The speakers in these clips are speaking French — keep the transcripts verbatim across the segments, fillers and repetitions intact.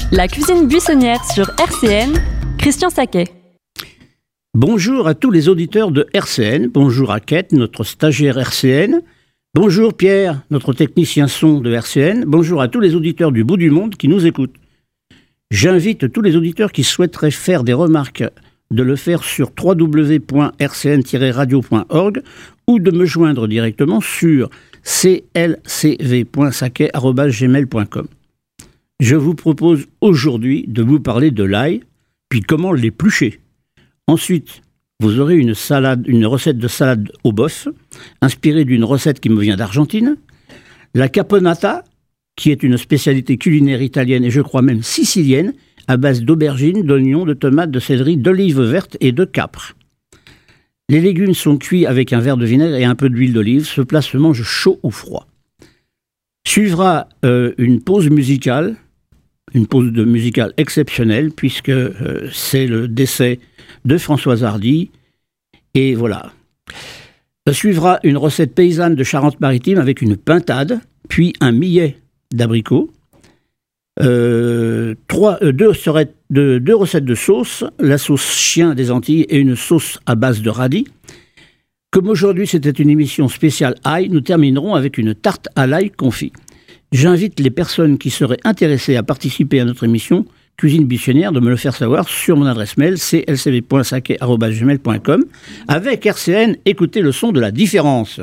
La cuisine buissonnière sur R C N, Christian Saquet. Bonjour à tous les auditeurs de R C N, bonjour à Kate, notre stagiaire R C N, bonjour Pierre, notre technicien son de R C N, bonjour à tous les auditeurs du bout du monde qui nous écoutent. J'invite tous les auditeurs qui souhaiteraient faire des remarques de le faire sur w w w point r c n tiret radio point org ou de me joindre directement sur c l c v point saquet arobase gmail point com. Je vous propose aujourd'hui de vous parler de l'ail, puis comment l'éplucher. Ensuite, vous aurez une salade, une recette de salade au bœuf, inspirée d'une recette qui me vient d'Argentine. La caponata, qui est une spécialité culinaire italienne et je crois même sicilienne, à base d'aubergines, d'oignons, de tomates, de céleri, d'olives vertes et de capre. Les légumes sont cuits avec un verre de vinaigre et un peu d'huile d'olive. Ce plat se mange chaud ou froid. Suivra euh, une pause musicale, une pause de musicale exceptionnelle, puisque euh, c'est le décès de Françoise Hardy. Et voilà. Suivra une recette paysanne de Charente-Maritime avec une pintade, puis un millet d'abricots. Euh, trois, euh, deux, serait, deux, deux recettes de sauce, la sauce chien des Antilles et une sauce à base de radis. Comme aujourd'hui c'était une émission spéciale ail, nous terminerons avec une tarte à l'ail confit. J'invite les personnes qui seraient intéressées à participer à notre émission Cuisine Buissonnière de me le faire savoir sur mon adresse mail c l c v point saquet arobase gmail point com. Avec R C N, écoutez le son de la différence.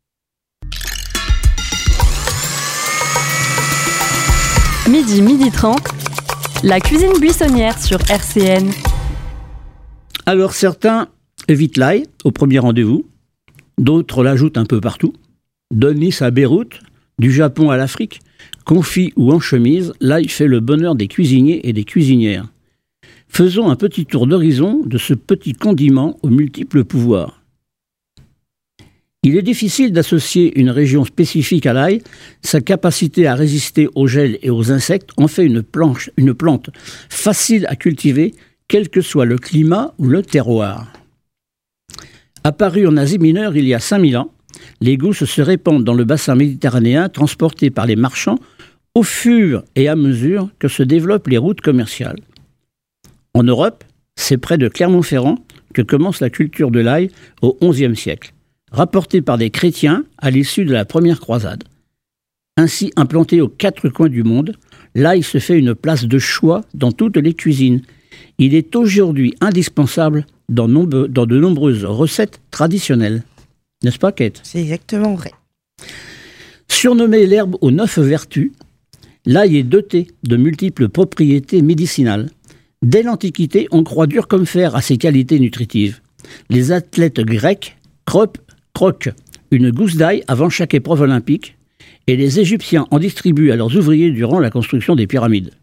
Midi, midi trente, la cuisine buissonnière sur R C N. Alors certains évitent l'ail au premier rendez-vous, d'autres l'ajoutent un peu partout. De Nice à Beyrouth, du Japon à l'Afrique, confit ou en chemise, l'ail fait le bonheur des cuisiniers et des cuisinières. Faisons un petit tour d'horizon de ce petit condiment aux multiples pouvoirs. Il est difficile d'associer une région spécifique à l'ail. Sa capacité à résister au gel et aux insectes en fait une, planche, une plante facile à cultiver, quel que soit le climat ou le terroir. Apparu en Asie mineure il y a cinq mille ans, les gousses se répandent dans le bassin méditerranéen, transportées par les marchands au fur et à mesure que se développent les routes commerciales. En Europe, c'est près de Clermont-Ferrand que commence la culture de l'ail au onzième siècle, rapportée par des chrétiens à l'issue de la première croisade. Ainsi implanté aux quatre coins du monde, l'ail se fait une place de choix dans toutes les cuisines. Il est aujourd'hui indispensable dans, nombre, dans de nombreuses recettes traditionnelles. N'est-ce pas, Kate ? C'est exactement vrai. Surnommé l'herbe aux neuf vertus, l'ail est doté de multiples propriétés médicinales. Dès l'Antiquité, on croit dur comme fer à ses qualités nutritives. Les athlètes grecs croquent, croquent une gousse d'ail avant chaque épreuve olympique et les Égyptiens en distribuent à leurs ouvriers durant la construction des pyramides.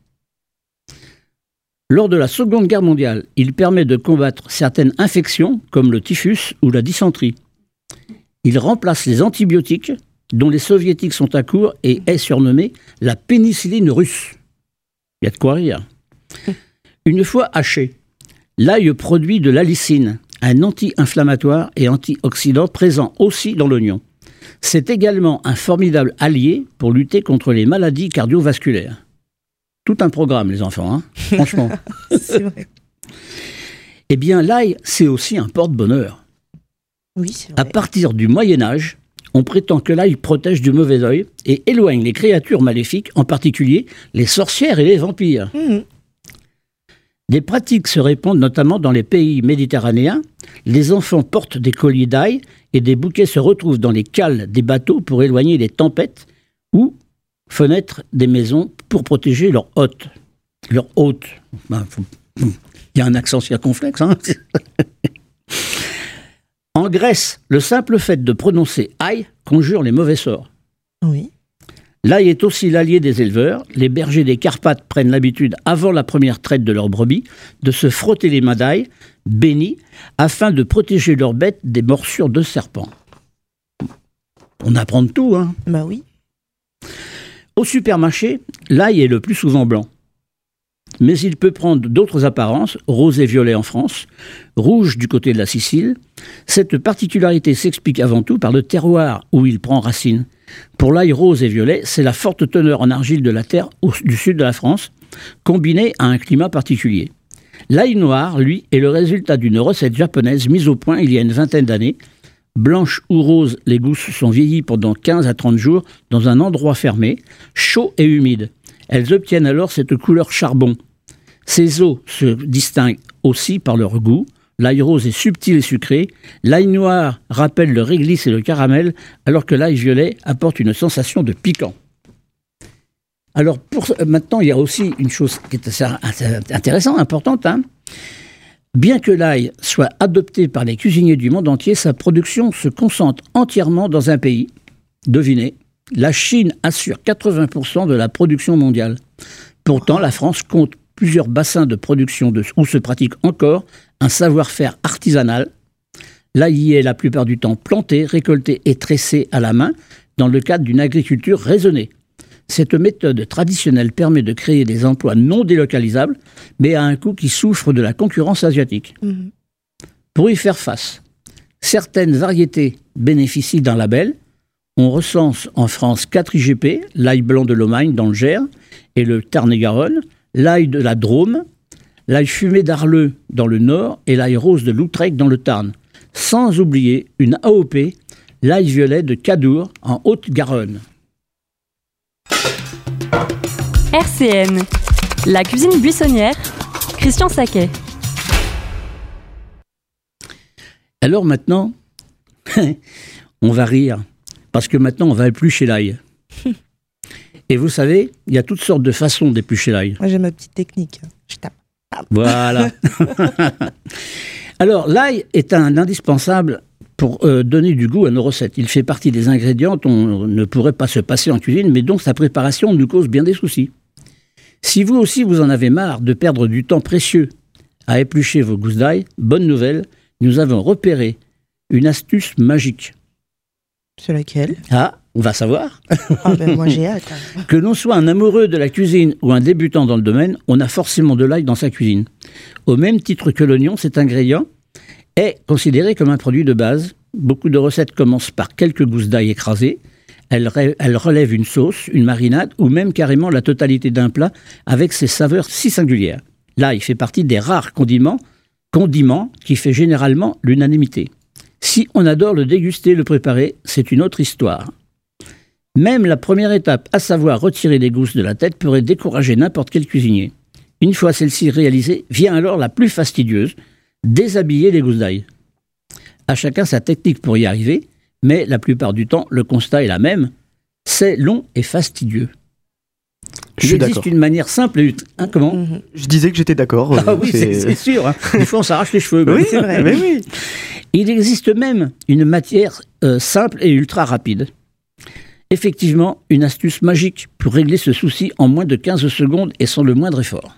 Lors de la Seconde Guerre mondiale, il permet de combattre certaines infections comme le typhus ou la dysenterie. Il remplace les antibiotiques dont les soviétiques sont à court et est surnommé la pénicilline russe. Il y a de quoi rire. Une fois haché, l'ail produit de l'allicine, un anti-inflammatoire et antioxydant présent aussi dans l'oignon. C'est également un formidable allié pour lutter contre les maladies cardiovasculaires. Tout un programme, les enfants, hein, franchement. C'est vrai. Eh bien, l'ail, c'est aussi un porte-bonheur. Oui, c'est vrai. À partir du Moyen-Âge, on prétend que l'ail protège du mauvais œil et éloigne les créatures maléfiques, en particulier les sorcières et les vampires. Mmh. Des pratiques se répandent notamment dans les pays méditerranéens. Les enfants portent des colliers d'ail et des bouquets se retrouvent dans les cales des bateaux pour éloigner les tempêtes ou fenêtres des maisons pour protéger leurs hôtes. Leurs hôtes. Ben, faut... Il y a un accent circonflexe, hein. En Grèce, le simple fait de prononcer « aïe » conjure les mauvais sorts. Oui. L'ail est aussi l'allié des éleveurs. Les bergers des Carpates prennent l'habitude, avant la première traite de leurs brebis, de se frotter les mains d'ail, bénies, afin de protéger leurs bêtes des morsures de serpents. On apprend de tout, hein. Bah oui. Au supermarché, l'ail est le plus souvent blanc. Mais il peut prendre d'autres apparences, rose et violet en France, rouge du côté de la Sicile. Cette particularité s'explique avant tout par le terroir où il prend racine. Pour l'ail rose et violet, c'est la forte teneur en argile de la terre au, du sud de la France, combinée à un climat particulier. L'ail noir, lui, est le résultat d'une recette japonaise mise au point il y a une vingtaine d'années. Blanches ou roses, les gousses sont vieillies pendant quinze à trente jours dans un endroit fermé, chaud et humide. Elles obtiennent alors cette couleur charbon. Ces eaux se distinguent aussi par leur goût. L'ail rose est subtil et sucré. L'ail noir rappelle le réglisse et le caramel, alors que l'ail violet apporte une sensation de piquant. Alors, pour, maintenant, il y a aussi une chose qui est assez intéressante, importante. Hein. Bien que l'ail soit adopté par les cuisiniers du monde entier, sa production se concentre entièrement dans un pays. Devinez, la Chine assure quatre-vingts pour cent de la production mondiale. Pourtant, la France compte plusieurs bassins de production de, où se pratique encore un savoir-faire artisanal. L'ail y est la plupart du temps planté, récolté et tressé à la main dans le cadre d'une agriculture raisonnée. Cette méthode traditionnelle permet de créer des emplois non délocalisables, mais à un coût qui souffre de la concurrence asiatique. Mmh. Pour y faire face, certaines variétés bénéficient d'un label. On recense en France quatre I G P, l'ail blanc de Lomagne dans le Gers et le Tarn-et-Garonne, l'ail de la Drôme, l'ail fumé d'Arleux dans le Nord et l'ail rose de Loutrec dans le Tarn. Sans oublier une A O P, l'ail violet de Cadour en Haute-Garonne. R C N, la cuisine buissonnière, Christian Saquet. Alors maintenant, on va rire, parce que maintenant on va éplucher l'ail. Et vous savez, il y a toutes sortes de façons d'éplucher l'ail. Moi j'ai ma petite technique, je tape. Voilà. Alors l'ail est un indispensable pour euh, donner du goût à nos recettes. Il fait partie des ingrédients dont on ne pourrait pas se passer en cuisine, mais dont sa préparation nous cause bien des soucis. Si vous aussi vous en avez marre de perdre du temps précieux à éplucher vos gousses d'ail, bonne nouvelle, nous avons repéré une astuce magique. C'est laquelle ? Ah, on va savoir. Ah ben moi j'ai hâte. Que l'on soit un amoureux de la cuisine ou un débutant dans le domaine, on a forcément de l'ail dans sa cuisine. Au même titre que l'oignon, cet ingrédient est considéré comme un produit de base. Beaucoup de recettes commencent par quelques gousses d'ail écrasées. Elles, ré- elles relèvent une sauce, une marinade ou même carrément la totalité d'un plat avec ses saveurs si singulières. L'ail fait partie des rares condiments, condiments qui fait généralement l'unanimité. Si on adore le déguster, le préparer, c'est une autre histoire. Même la première étape, à savoir retirer les gousses de la tête, pourrait décourager n'importe quel cuisinier. Une fois celle-ci réalisée, vient alors la plus fastidieuse, déshabiller les gousses d'ail. À chacun sa technique pour y arriver, mais la plupart du temps, le constat est la même. C'est long et fastidieux. Je Il suis existe d'accord. une manière simple et... Hein, comment Mhm. Je disais que j'étais d'accord. Ah oui, c'est, c'est sûr. Hein. Des fois, on s'arrache les cheveux. Oui, c'est vrai. mais oui. Il existe même une matière euh, simple et ultra rapide. Effectivement, une astuce magique pour régler ce souci en moins de quinze secondes et sans le moindre effort.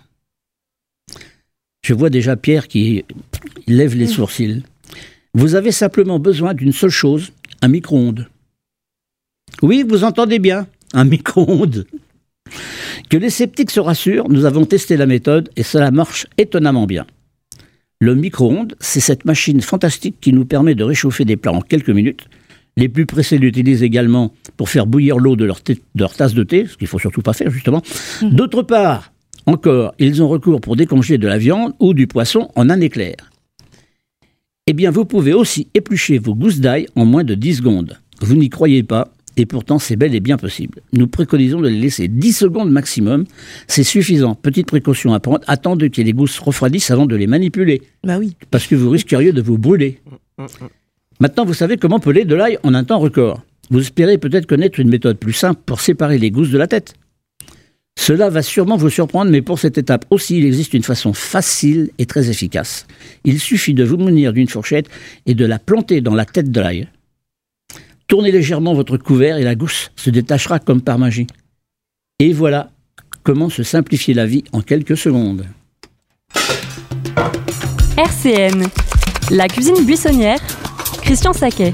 Je vois déjà Pierre qui lève les sourcils. Vous avez simplement besoin d'une seule chose, un micro-ondes. Oui, vous entendez bien, un micro-ondes. Que les sceptiques se rassurent, nous avons testé la méthode et cela marche étonnamment bien. Le micro-ondes, c'est cette machine fantastique qui nous permet de réchauffer des plats en quelques minutes. Les plus pressés l'utilisent également pour faire bouillir l'eau de leur, thé, de leur tasse de thé, ce qu'il ne faut surtout pas faire justement. Mmh. D'autre part, encore, ils ont recours pour décongeler de la viande ou du poisson en un éclair. Eh bien, vous pouvez aussi éplucher vos gousses d'ail en moins de dix secondes. Vous n'y croyez pas, et pourtant c'est bel et bien possible. Nous préconisons de les laisser dix secondes maximum. C'est suffisant. Petite précaution à prendre, attendez que les gousses refroidissent avant de les manipuler. Bah oui. Parce que vous risqueriez de vous brûler. Maintenant, vous savez comment peler de l'ail en un temps record. Vous espérez peut-être connaître une méthode plus simple pour séparer les gousses de la tête. Cela va sûrement vous surprendre, mais pour cette étape aussi, il existe une façon facile et très efficace. Il suffit de vous munir d'une fourchette et de la planter dans la tête de l'ail. Tournez légèrement votre couvert et la gousse se détachera comme par magie. Et voilà comment se simplifier la vie en quelques secondes. R C N, la cuisine buissonnière, Christian Saquet.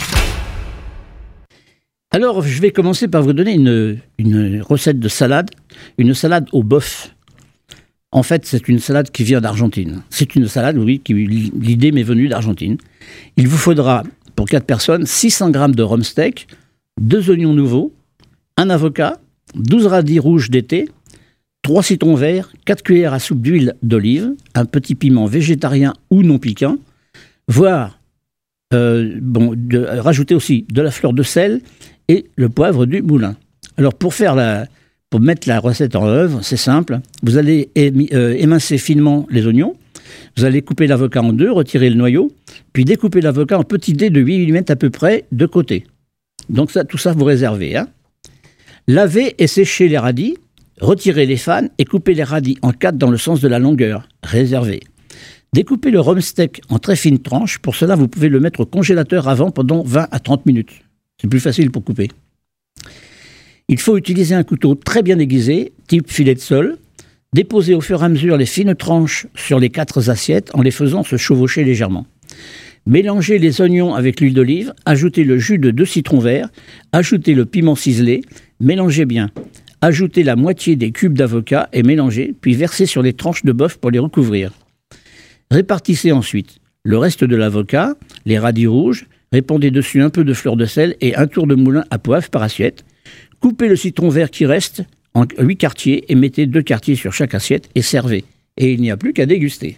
Alors, je vais commencer par vous donner une, une recette de salade, une salade au bœuf. En fait, c'est une salade qui vient d'Argentine. C'est une salade, oui, qui, l'idée m'est venue d'Argentine. Il vous faudra, pour quatre personnes, six cents grammes de rhum steak, deux oignons nouveaux, un avocat, douze radis rouges d'été, trois citrons verts, quatre cuillères à soupe d'huile d'olive, un petit piment végétarien ou non piquant, voire euh, bon, de, rajouter aussi de la fleur de sel et le poivre du moulin. Alors pour faire la, pour mettre la recette en œuvre, c'est simple. Vous allez émi, euh, émincer finement les oignons. Vous allez couper l'avocat en deux, retirer le noyau, puis découper l'avocat en petits dés de huit millimètres à peu près de côté. Donc ça, tout ça, vous réservez. Hein. Lavez et séchez les radis, retirez les fanes et coupez les radis en quatre dans le sens de la longueur. Réservez. Découpez le rhum steak en très fines tranches. Pour cela, vous pouvez le mettre au congélateur avant pendant vingt à trente minutes. C'est plus facile pour couper. Il faut utiliser un couteau très bien aiguisé, type filet de sole. Déposez au fur et à mesure les fines tranches sur les quatre assiettes en les faisant se chevaucher légèrement. Mélangez les oignons avec l'huile d'olive, ajoutez le jus de deux citrons verts, ajoutez le piment ciselé, mélangez bien. Ajoutez la moitié des cubes d'avocat et mélangez, puis versez sur les tranches de bœuf pour les recouvrir. Répartissez ensuite le reste de l'avocat, les radis rouges, répandez dessus un peu de fleur de sel et un tour de moulin à poivre par assiette. Coupez le citron vert qui reste en huit quartiers et mettez deux quartiers sur chaque assiette et servez. Et il n'y a plus qu'à déguster.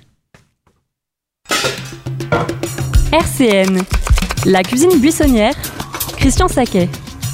R C N, la cuisine buissonnière, Christian Saquet.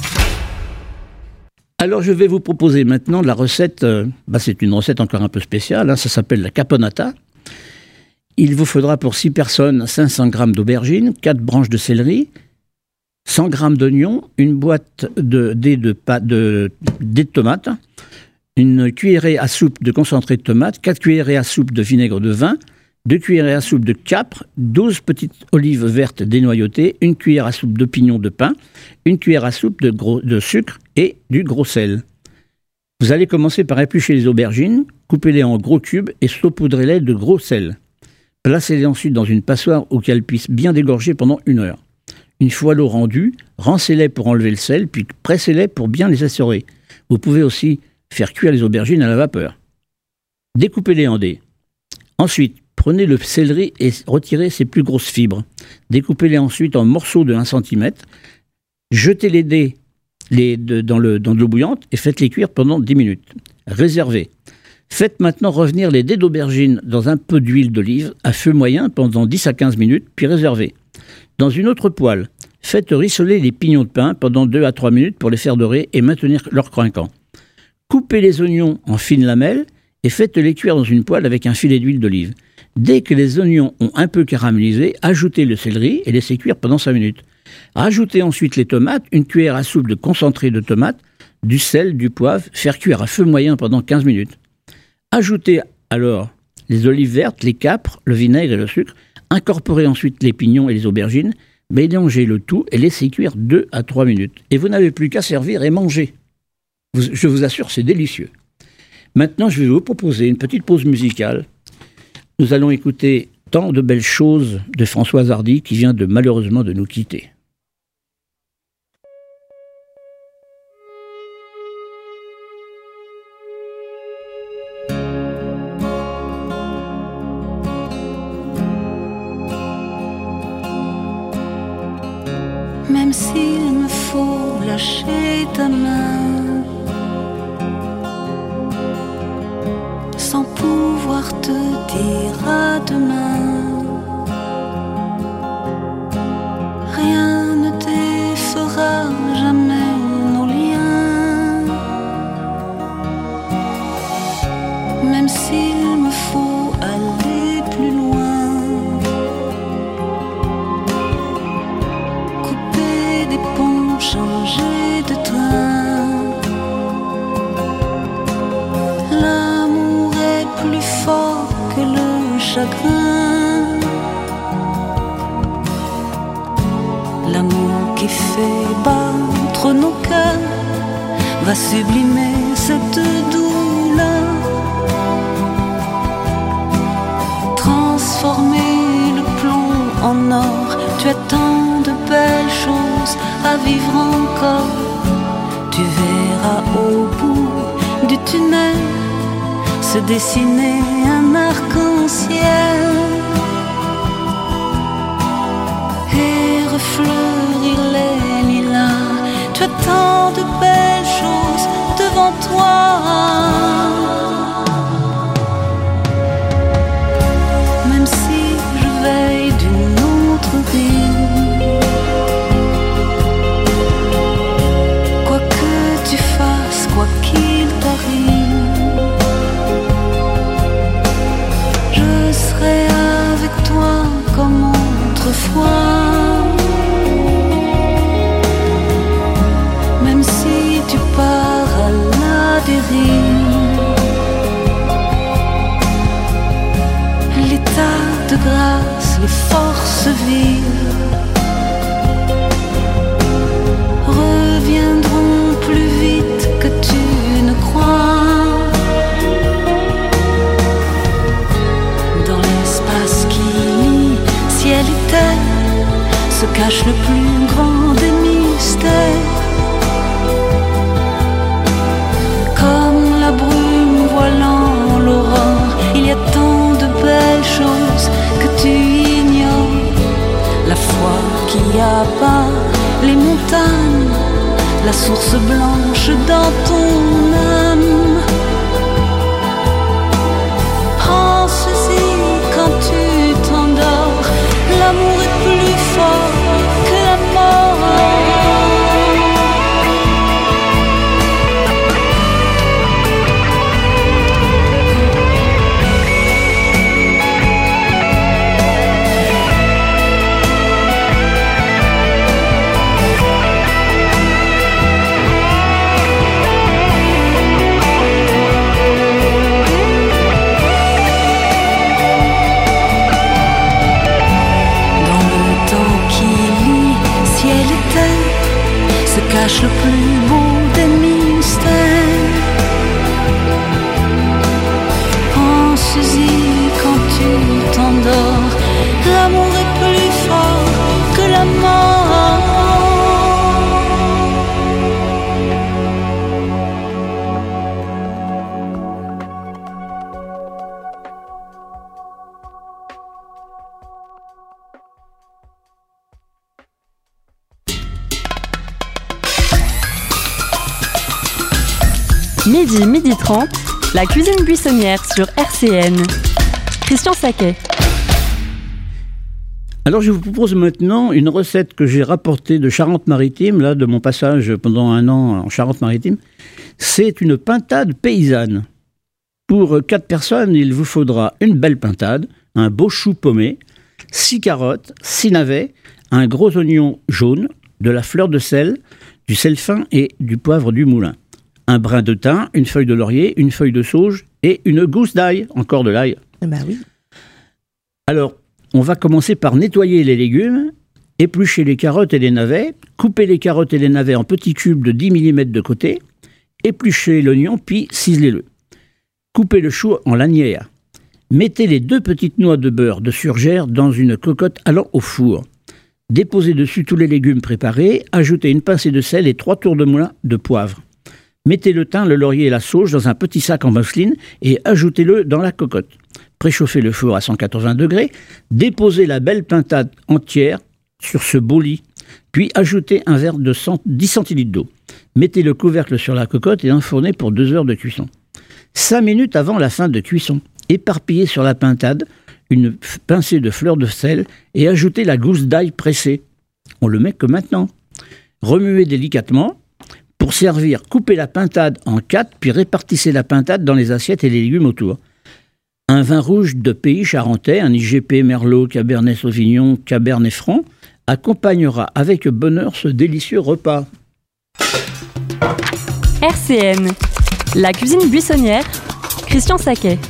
Alors je vais vous proposer maintenant la recette, euh, bah c'est une recette encore un peu spéciale, hein, ça s'appelle la caponata. Il vous faudra pour six personnes cinq cents grammes d'aubergines, quatre branches de céleri, cent grammes d'oignons, une boîte de dés de, de, de, de tomates, une cuillerée à soupe de concentré de tomate, quatre cuillerées à soupe de vinaigre de vin, deux cuillerées à soupe de capre, douze petites olives vertes dénoyautées, une cuillère à soupe de pignon de pain, une cuillère à soupe de, gros, de sucre et du gros sel. Vous allez commencer par éplucher les aubergines, coupez-les en gros cubes et saupoudrez-les de gros sel. Placez-les ensuite dans une passoire où qu'elles puissent bien dégorger pendant une heure. Une fois l'eau rendue, rincez-les pour enlever le sel, puis pressez-les pour bien les essorer. Vous pouvez aussi faire cuire les aubergines à la vapeur. Découpez-les en dés. Ensuite, prenez le céleri et retirez ses plus grosses fibres. Découpez-les ensuite en morceaux de un centimètre. Jetez les dés les, de, dans, le, dans de l'eau bouillante et faites-les cuire pendant dix minutes. Réservez. Faites maintenant revenir les dés d'aubergine dans un peu d'huile d'olive à feu moyen pendant dix à quinze minutes, puis réservez. Dans une autre poêle, faites rissoler les pignons de pain pendant deux à trois minutes pour les faire dorer et maintenir leur croquant. Coupez les oignons en fines lamelles et faites-les cuire dans une poêle avec un filet d'huile d'olive. Dès que les oignons ont un peu caramélisé, ajoutez le céleri et laissez cuire pendant cinq minutes. Rajoutez ensuite les tomates, une cuillère à soupe de concentré de tomate, du sel, du poivre, faire cuire à feu moyen pendant quinze minutes. Ajoutez alors les olives vertes, les capres, le vinaigre et le sucre. Incorporez ensuite les pignons et les aubergines. Mélangez le tout et laissez cuire deux à trois minutes. Et vous n'avez plus qu'à servir et manger. Je vous assure, c'est délicieux. Maintenant, je vais vous proposer une petite pause musicale. Nous allons écouter Tant de belles choses de Françoise Hardy qui vient de malheureusement de nous quitter. Même s'il me faut lâcher ta main, sans pouvoir te dire à demain, rien ne défera jamais nos liens. Même s'il me faut aller plus loin, changer de train, l'amour est plus fort que le chagrin, l'amour qui fait battre nos cœurs va sublimer cette douleur, transformer le plomb en or. Tu as tant de belles choses à vivre encore. Tu verras au bout du tunnel se dessiner un arc-en-ciel et refleurir les lilas. Tu as tant de belles choses devant toi. quoi qu'il t'arrive, je serai avec toi comme autrefois. Même si tu pars à la dérive, l'état de grâce, les forces vives reviendront plus vite que tu ne crois. Dans l'espace qui lie ciel et terre se cache le plus grand des mystères. Comme la brume voilant l'aurore, il y a tant de belles choses que tu ignores. La foi qui abat les montagnes, la source blanche dans ton âme. Pense-y quand tu t'endors, l'amour est plus fort que la mort. Cache le plus beau des mystères. Pense-y quand tu t'endors, l'amour est plus fort que la mort. Midi, midi trente, la cuisine buissonnière sur R C N. Christian Saquet. Alors je vous propose maintenant une recette que j'ai rapportée de Charente-Maritime, là, de mon passage pendant un an en Charente-Maritime. C'est une pintade paysanne. Pour quatre personnes, il vous faudra une belle pintade, un beau chou paumé, six carottes, six navets, un gros oignon jaune, de la fleur de sel, du sel fin et du poivre du moulin. Un brin de thym, une feuille de laurier, une feuille de sauge et une gousse d'ail, encore de l'ail. Bah oui. Alors, on va commencer par nettoyer les légumes, éplucher les carottes et les navets, couper les carottes et les navets en petits cubes de dix millimètres de côté, éplucher l'oignon puis ciselez-le. Coupez le chou en lanières. Mettez les deux petites noix de beurre de surgère dans une cocotte allant au four. Déposez dessus tous les légumes préparés, ajoutez une pincée de sel et trois tours de moulin de poivre. Mettez le thym, le laurier et la sauge dans un petit sac en mousseline et ajoutez-le dans la cocotte. Préchauffez le four à cent quatre-vingts degrés, déposez la belle pintade entière sur ce beau lit, puis ajoutez un verre de dix centilitres d'eau. Mettez le couvercle sur la cocotte et enfournez pour deux heures de cuisson. Cinq minutes avant la fin de cuisson, éparpillez sur la pintade une pincée de fleur de sel et ajoutez la gousse d'ail pressée. On le met que maintenant. Remuez délicatement. Pour servir, coupez la pintade en quatre, puis répartissez la pintade dans les assiettes et les légumes autour. Un vin rouge de pays charentais, un I G P, Merlot, Cabernet Sauvignon, Cabernet Franc, accompagnera avec bonheur ce délicieux repas. R C N, la cuisine buissonnière, Christian Saquet.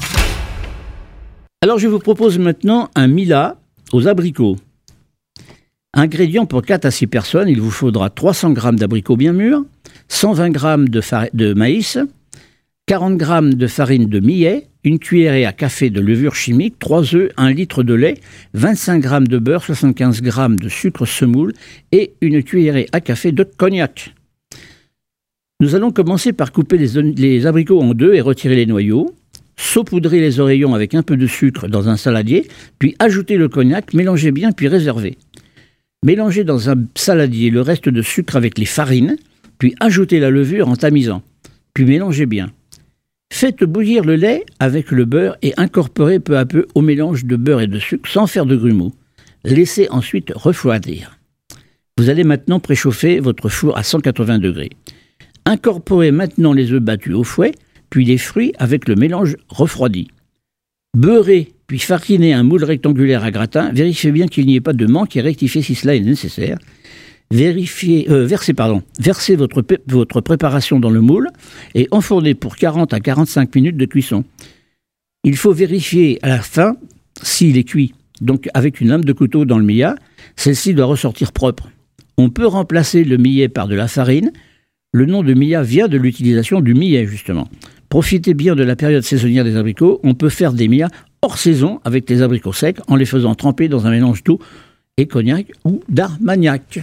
Alors je vous propose maintenant un mila aux abricots. Ingrédients pour quatre à six personnes, il vous faudra trois cents grammes d'abricots bien mûrs, cent vingt grammes de, fari- de maïs, quarante grammes de farine de millet, une cuillerée à café de levure chimique, trois œufs, un litre de lait, vingt-cinq grammes de beurre, soixante-quinze grammes de sucre semoule et une cuillerée à café de cognac. Nous allons commencer par couper les, les abricots en deux et retirer les noyaux. Saupoudrer les oreillons avec un peu de sucre dans un saladier, puis ajouter le cognac, mélangez bien puis réservez. Mélangez dans un saladier le reste de sucre avec les farines, puis ajoutez la levure en tamisant. Puis mélangez bien. Faites bouillir le lait avec le beurre et incorporez peu à peu au mélange de beurre et de sucre sans faire de grumeaux. Laissez ensuite refroidir. Vous allez maintenant préchauffer votre four à cent quatre-vingts degrés. Incorporez maintenant les œufs battus au fouet, puis les fruits avec le mélange refroidi. Beurrez, puis farinez un moule rectangulaire à gratin. Vérifiez bien qu'il n'y ait pas de manque et rectifiez si cela est nécessaire. Vérifiez, euh, versez, pardon, versez votre, pe- votre préparation dans le moule et enfournez pour quarante à quarante-cinq minutes de cuisson. Il faut vérifier à la fin s'il est cuit. Donc avec une lame de couteau dans le millat, celle-ci doit ressortir propre. On peut remplacer le millet par de la farine. Le nom de millat vient de l'utilisation du millet, justement. Profitez bien de la période saisonnière des abricots. On peut faire des millats hors saison avec des abricots secs en les faisant tremper dans un mélange d'eau et cognac ou d'armagnac.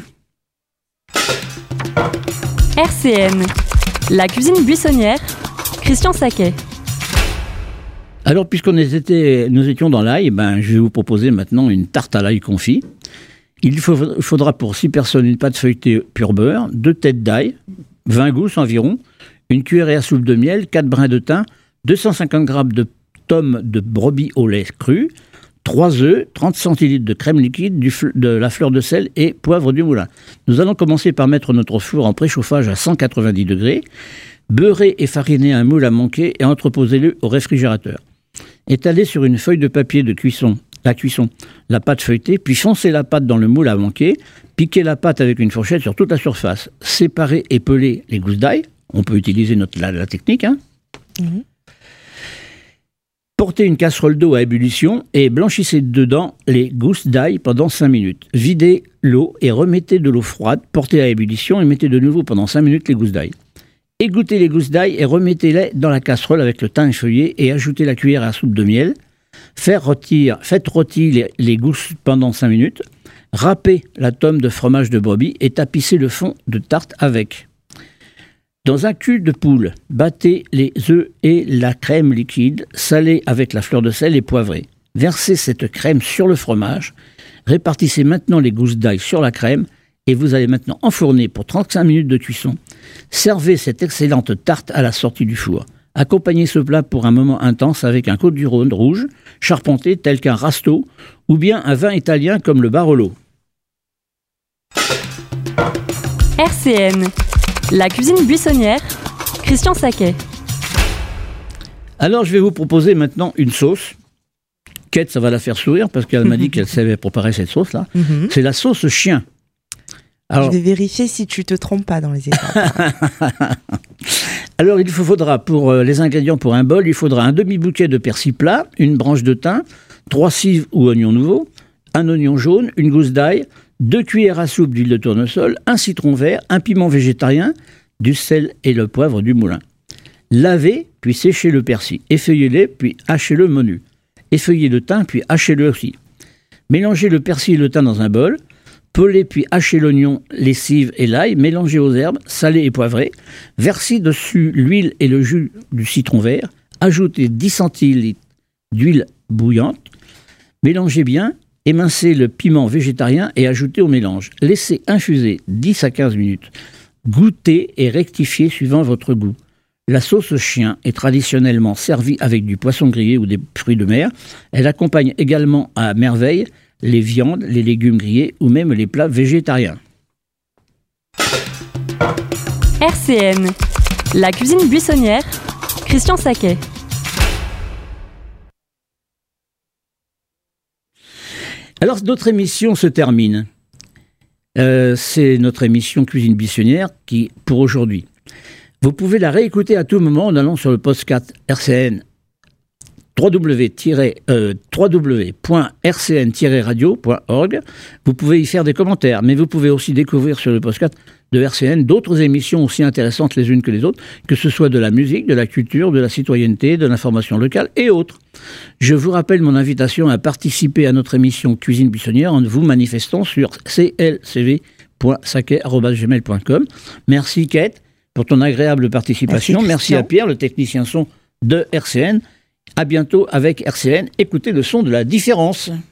R C N, la cuisine buissonnière, Christian Saquet. Alors, puisqu'on était, nous étions dans l'ail, ben, je vais vous proposer maintenant une tarte à l'ail confit. Il faudra pour six personnes une pâte feuilletée pur beurre, deux têtes d'ail, vingt gousses environ, une cuillerée à soupe de miel, quatre brins de thym, deux cent cinquante grammes de tomes de brebis au lait cru, trois œufs, trente centilitres de crème liquide, du fle- de la fleur de sel et poivre du moulin. Nous allons commencer par mettre notre four en préchauffage à cent quatre-vingt-dix degrés, beurrer et fariner un moule à manquer et entreposez-le au réfrigérateur. Étalez sur une feuille de papier de cuisson, la cuisson, la pâte feuilletée, puis foncez la pâte dans le moule à manquer, piquez la pâte avec une fourchette sur toute la surface, séparez et pelez les gousses d'ail, on peut utiliser notre, la, la technique, hein. Mhm. Portez une casserole d'eau à ébullition et blanchissez dedans les gousses d'ail pendant cinq minutes. Videz l'eau et remettez de l'eau froide, portez à ébullition et mettez de nouveau pendant cinq minutes les gousses d'ail. Égouttez les gousses d'ail et remettez-les dans la casserole avec le thym effeuillé et ajoutez la cuillère à soupe de miel. Faire rôtir, faites rôtir les, les gousses pendant cinq minutes. Râpez la tome de fromage de brebis et tapissez le fond de tarte avec. Dans un cul de poule, battez les œufs et la crème liquide, salée avec la fleur de sel et poivrée. Versez cette crème sur le fromage. Répartissez maintenant les gousses d'ail sur la crème et vous allez maintenant enfourner pour trente-cinq minutes de cuisson. Servez cette excellente tarte à la sortie du four. Accompagnez ce plat pour un moment intense avec un Côte du Rhône rouge, charpenté tel qu'un rasto, ou bien un vin italien comme le Barolo. R C N, la cuisine buissonnière, Christian Saquet. Alors je vais vous proposer maintenant une sauce. Kate, ça va la faire sourire parce qu'elle m'a dit qu'elle savait préparer cette sauce-là. Mhm. C'est la sauce chien. Alors, Je vais vérifier si tu te trompes pas dans les étapes. alors il vous faudra pour euh, les ingrédients pour un bol, il faudra un demi-bouquet de persil plat, une branche de thym, trois cives ou oignons nouveaux, un oignon jaune, une gousse d'ail, deux cuillères à soupe d'huile de tournesol, un citron vert, un piment végétarien, du sel et le poivre du moulin. Lavez, puis séchez le persil. Effeuillez-le, puis hachez-le menu. Effeuillez le thym, puis hachez-le aussi. Mélangez le persil et le thym dans un bol. Pelez puis hachez l'oignon, les cives et l'ail, mélangez aux herbes, salées et poivrées, versez dessus l'huile et le jus du citron vert, ajoutez dix centilitres d'huile bouillante, mélangez bien, émincez le piment végétarien et ajoutez au mélange. Laissez infuser dix à quinze minutes. Goûtez et rectifiez suivant votre goût. La sauce chien est traditionnellement servie avec du poisson grillé ou des fruits de mer. Elle accompagne également à merveille les viandes, les légumes grillés ou même les plats végétariens. R C N, la cuisine buissonnière, Christian Saquet. Alors notre émission se termine. Euh, c'est notre émission Cuisine buissonnière qui, pour aujourd'hui. Vous pouvez la réécouter à tout moment en allant sur le podcast R C N w w w point r c n tiret radio point org. Vous pouvez y faire des commentaires, mais vous pouvez aussi découvrir sur le podcast de R C N d'autres émissions aussi intéressantes les unes que les autres, que ce soit de la musique, de la culture, de la citoyenneté, de l'information locale et autres. Je vous rappelle mon invitation à participer à notre émission Cuisine buissonnière en vous manifestant sur c l c v point saquet arobase gmail point com. Merci Kate pour ton agréable participation. Merci, Merci à Pierre, le technicien son de R C N. À bientôt avec R C N. Écoutez le son de la différence.